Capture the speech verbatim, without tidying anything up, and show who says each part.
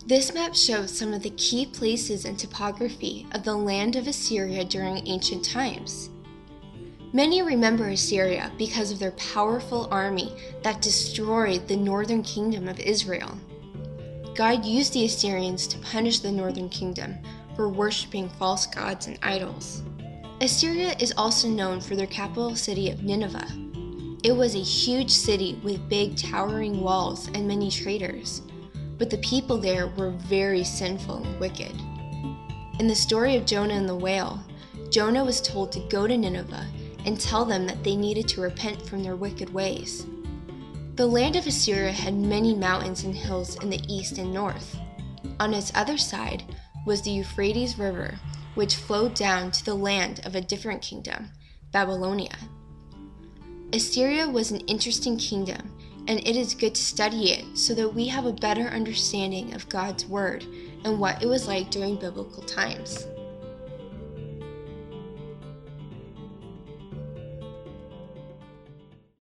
Speaker 1: This map shows some of the key places and topography of the land of Assyria during ancient times. Many remember Assyria because of their powerful army that destroyed the northern kingdom of Israel. God used the Assyrians to punish the northern kingdom for worshiping false gods and idols. Assyria is also known for their capital city of Nineveh. It was a huge city with big towering walls and many traders, but the people there were very sinful and wicked. In the story of Jonah and the whale, Jonah was told to go to Nineveh and tell them that they needed to repent from their wicked ways. The land of Assyria had many mountains and hills in the east and north. On its other side was the Euphrates River, which flowed down to the land of a different kingdom, Babylonia. Assyria was an interesting kingdom, and it is good to study it so that we have a better understanding of God's Word and what it was like during biblical times.